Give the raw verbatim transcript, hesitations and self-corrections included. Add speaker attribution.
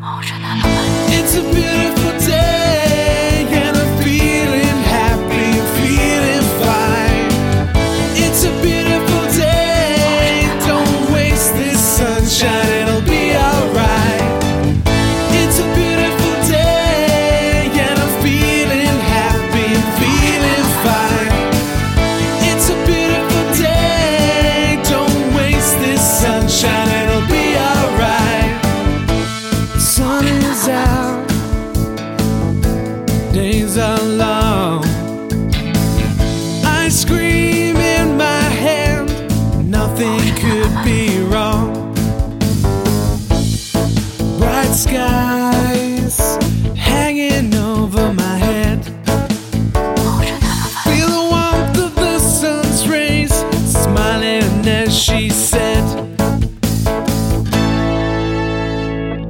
Speaker 1: It's a beautiful day and I'm feeling happy, I'm feeling fine. It's a beautiful day, don't waste this sunshine, it'll be alright. It's a beautiful day and I'm feeling happy, I'm feeling fine. It's a beautiful day, don't waste this sunshine, it'll be alright. Sun is out, days are long. Ice cream in my hand, nothing could be wrong. Bright sky